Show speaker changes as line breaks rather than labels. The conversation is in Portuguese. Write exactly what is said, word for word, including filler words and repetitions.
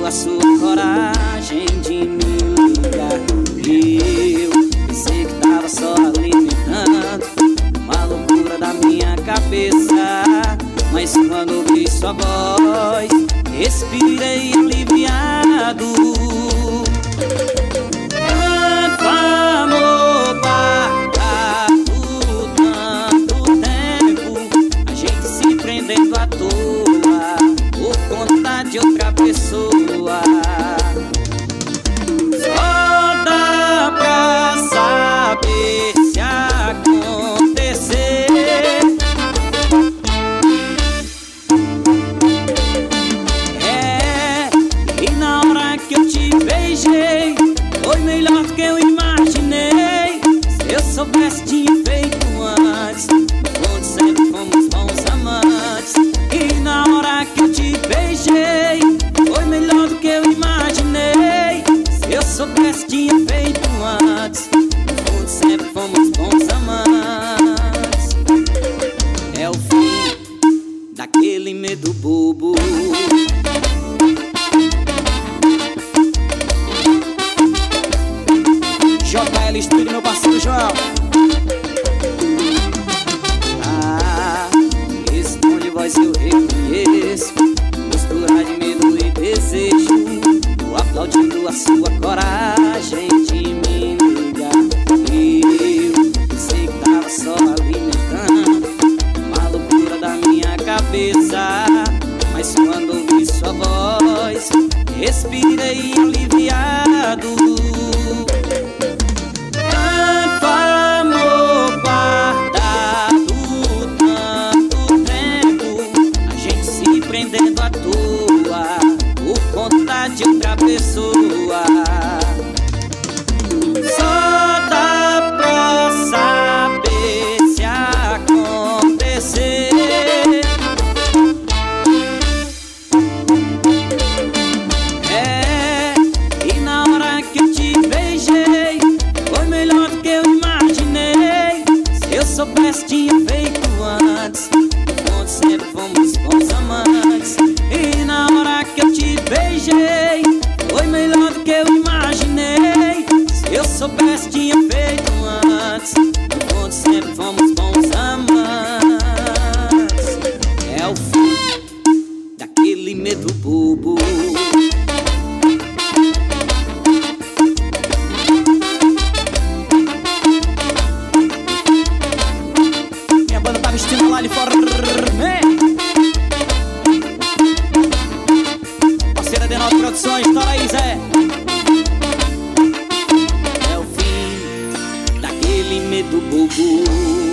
a sua coragem de me ligar. E eu pensei que tava só alimentando uma loucura da minha cabeça, mas quando ouvi sua voz, respirei aliviado. Tanto amor guardado, tanto tempo, a gente se prendendo à toa por conta de outra pessoa. Só dá pra saber se acontecer. É, e na hora que eu te beijei, foi melhor do que eu imaginei. Se eu soubesse, tinha feito antes. No fundo sempre fomos bons amantes. E na hora que eu te beijei, foi melhor do que eu imaginei. Se eu soubesse, tinha feito antes. No fundo sempre fomos bons amantes. É o fim daquele medo bobo. J L Studio, meu parceiro João. Ah, esse tom de voz eu reconheço, mistura de medo e desejo. Tô aplaudindo a sua coragem de me ligar. E eu pensei que tava só alimentando uma loucura da minha cabeça, mas quando ouvi sua voz, respirei aliviado. Tanto amor guardado, tanto tempo, a gente se prendendo à toa por conta de outra pessoa. Só dá pra saber se acontecer. É, e na hora que eu te beijei, foi melhor do que eu imaginei. Se eu soubesse, tinha feito antes. No fundo sempre fomos bons amantes. E na hora que eu te beijei, foi melhor do que eu imaginei. Se eu soubesse, tinha feito antes. No fundo sempre fomos bons amantes. É o fim daquele medo bobo. Minha banda tá vestindo lá de fora, né? Parceira de Nova Produções, tora aí, Zé. É o fim daquele medo bobo.